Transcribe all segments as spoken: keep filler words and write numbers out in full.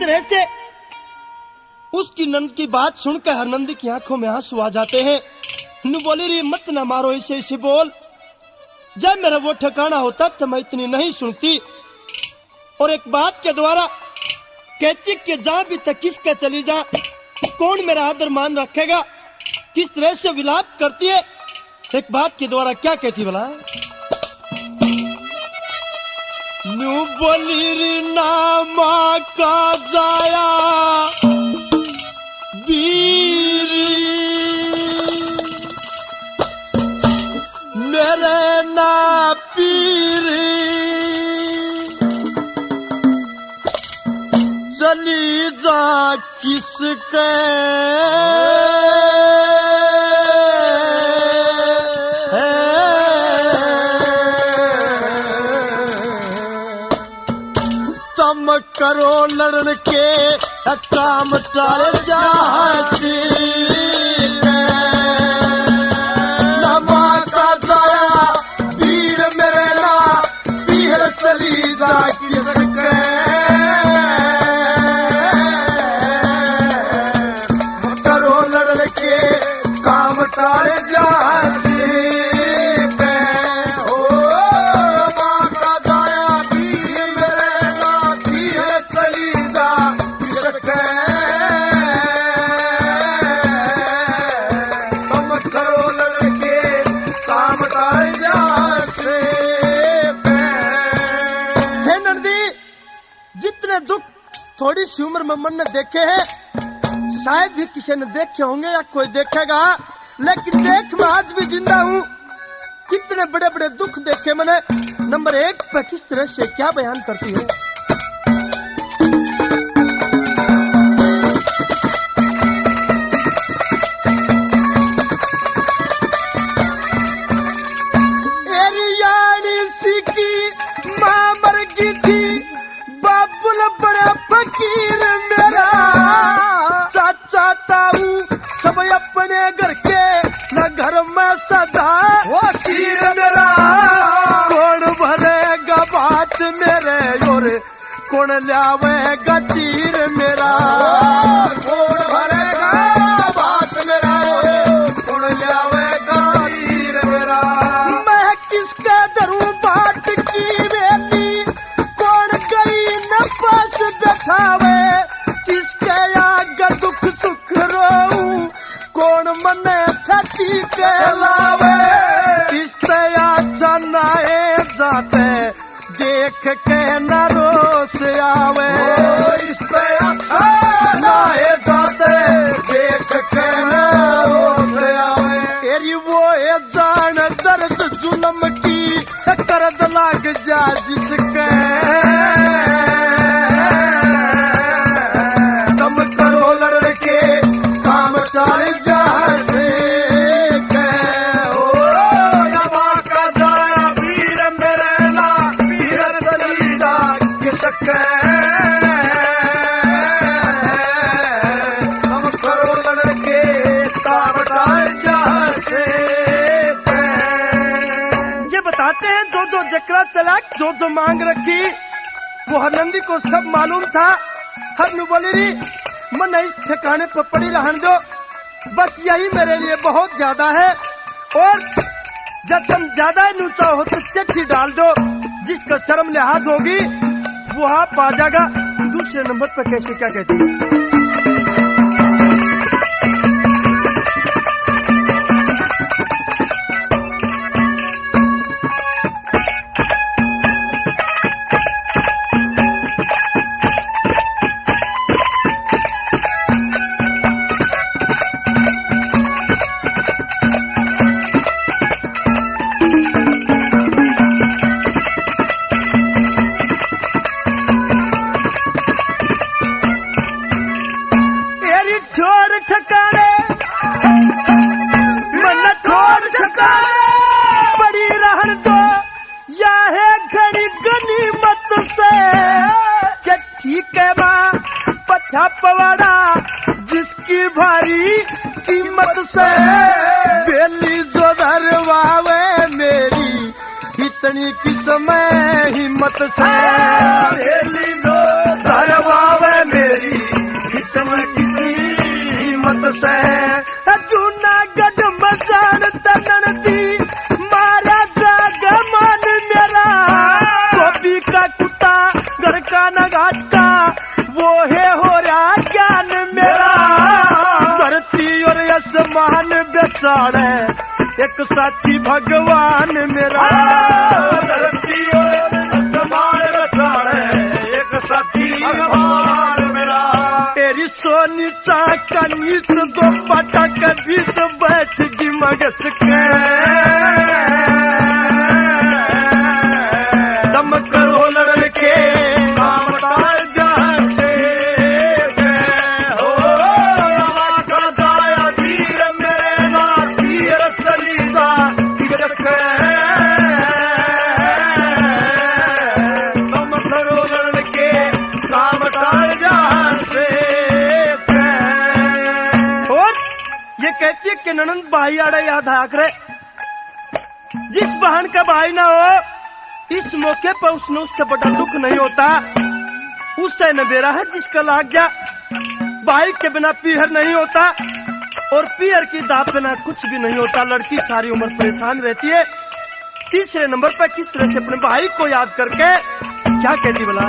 तरह से उसकी नंद की बात सुनकर हरनंदी की आंखों में आंसू आ जाते हैं। नु बोली री मत ना मारो, इसे इसे बोल, जब मेरा वो ठिकाना होता तो मैं इतनी नहीं सुनती। और एक बात के द्वारा कहती कि जा भी तक किसका चली जा, कौन मेरा आदर मान रखेगा, किस तरह से विलाप करती है। एक बात के द्वारा क्या कहती भला, न्यू बोली री नामा का जाया बीरी मेरे ना पीरी चली जा किसके तम करो लड़न के काम टाले जासी नमा का जाया वीर मेरे ना पीर चली जा किसके करो लड़न के काम टाले जासी थोड़ी सी उम्र में मन ने देखे हैं, शायद ही किसी ने देखे होंगे या कोई देखेगा, लेकिन देख मैं आज भी जिंदा हूँ। कितने बड़े बड़े दुख देखे मैंने। नंबर एक पे किस तरह से क्या बयान करती है, एरियानी सी की माँ मर गई थी, बाबुल बड़ा फकीर मेरा, चाचा ताऊ सब अपने घर के न घर में सजा वो शीर मेरा, कौन भरेगा बात मेरे और कौन लावेगा चीर मेरा, कौन भरेगा बात मेरा कौन लावेगा चीर मेरा, मैं किसके धरूं बात की वेली, कौन गई न पास बैठावे, किसके आगे दुख सुख रोऊं, कौन मने छाती के लावे, किसते अच्छा नाए जाते देख के न रोस आवे, किसते अच्छा नाए जाते देख के न रोस आवे, तेरी वो है जान दर्द जुल्म की करद लाग जा जिसके, तम करो लड़ के काम टाल जा से के, ओ नमा का जाया वीर मेरे ना वीर चली जा किसके, तम करो लड़ के काम टाल जा से के। ये बताते हैं जो जो जकरा चला जो जो मांग रखी वो हरनंदी को सब मालूम था। हर बोली री मन इस ठिकाने पर पड़ी रहने दो, बस यही मेरे लिए बहुत ज्यादा है, और जब तुम ज्यादा ऊंचा हो तो चिट्ठी डाल दो, जिसका शर्म लिहाज होगी वो आप आ जाएगा। दूसरे नंबर पर कैसे क्या कहती है, पवाड़ा जिसकी भारी कीमत से बेली जो धरवावे मेरी इतनी किस्म हिम्मत से, बेली जो धरवावे मेरी का न घाट का वो है हो रहा ज्ञान मेरा। धरती और आसमान बेचारे एक साथी भगवान मेरा। धरती और आसमान बेचारे एक साथी भगवान मेरा। तेरी सोनी चाका नीच दो पटा के बीच बैठ गी मगस के। दम करो लड़के काम टाल जहां से हो रवा का जाया वीर मेरे ना तीर चली जा किसके। तुम करो लड़के काम टाल जहां से। और ये कहती है कि ननंद भाई आड़े याद आकर जिस बहन का भाई ना हो इस मौके पर उसने उसका बड़ा दुख नहीं होता। उससे नबेरा है जिसका लाग जा। भाई के बिना पीहर नहीं होता और पीहर की दाप बिना कुछ भी नहीं होता। लड़की सारी उम्र परेशान रहती है। तीसरे नंबर पर किस तरह से अपने भाई को याद करके क्या कहती बोला।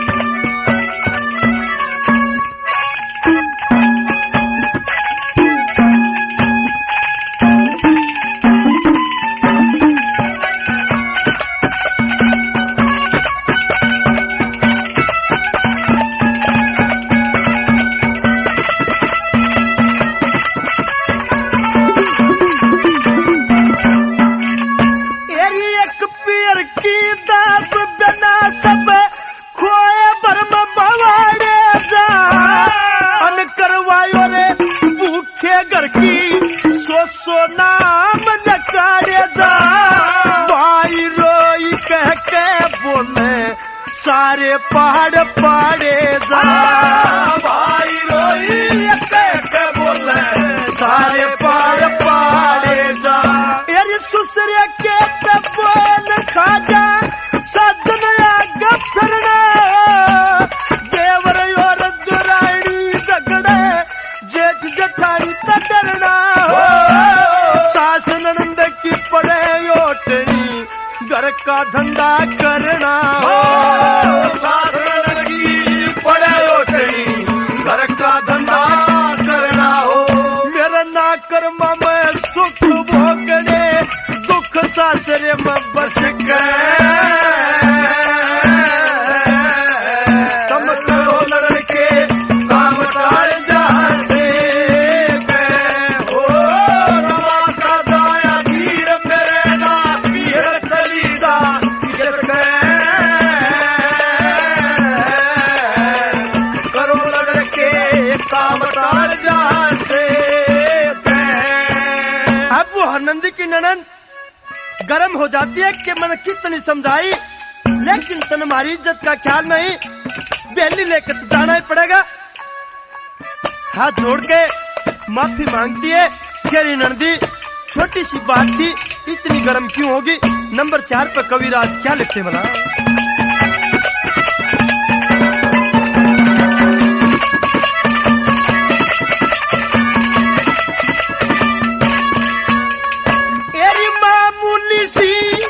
सो नाम नकारे जा। भाई रोई कह के बोले सारे पहाड़ पाड़े जा। भाई रोई कह के बोले सारे पहाड़ पाड़े जा। यार सुसरे के बोल खा जा सजन आगे फिरना। देवर और दुरानी झगड़े जेठ जठानी तड़ना। सास ननंद की पड़े ओटनी घर का धंधा करना हो। सास ननंद की पड़े ओटनी घर का धंधा करना हो। मेरा ना कर्मा में सुख भोगने दुख सासरे में बस गए। तुम करो लड़के काम टाल जहां से हो रवा का जाया वीर मेरे ना पीर चली जा किसके। करो लड़के काम टाल जहां से। अब वो हरनंदी की ननंद गर्म हो जाती है कि मैंने कितनी समझाई लेकिन तन हमारी इज्जत का ख्याल नहीं। बेली लेकर तो जाना ही पड़ेगा। हाथ जोड़ के माफी मांगती है। खेरी नंदी छोटी सी बात थी इतनी गर्म क्यों होगी। नंबर चार पर कविराज क्या लिखते बना। एरी मामूली सी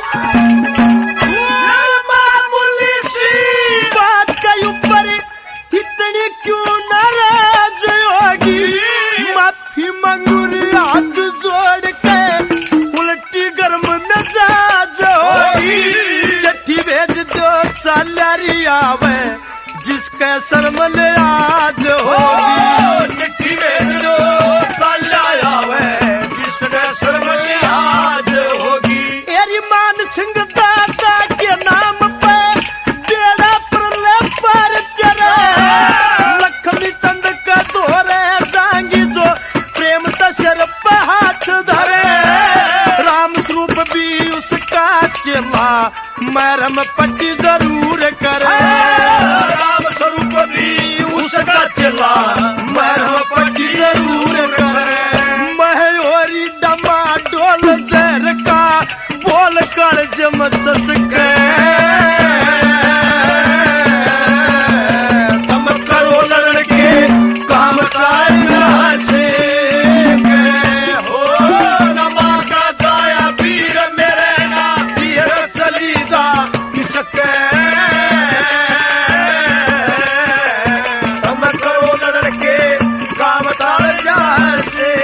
मामूली सी बात के ऊपर इतनी क्यों नाराज होगी। माफी मंगूरी हाथ जोड़ के उल्टी गर्म मिजाज होगी। चिट्ठी भेज दो सालारी आवे जिसके शर्मल आज होगी। चिट्ठी भेज दो सालारी आवे जिसके शर्मल आज होगी। एरी मान सिंह दादा के नाम पे बेड़ा प्रलय पर चले। लक्ष्मी चंद का दोरे जाएंगी जो प्रेम तशर पे हाथ धरे। राम स्वरूप भी उसका चेला मरम पट्टी जरूर करे। राम स्वरूप भी उसका चेला मरम पट्टी जरूर करे। मयूरी डमा डोल जर का बोल कर जम सके। तुम करो लड़के काम टाल जहां से हो नमा का जाया वीर मेरे ना पीर चली जा किसके। से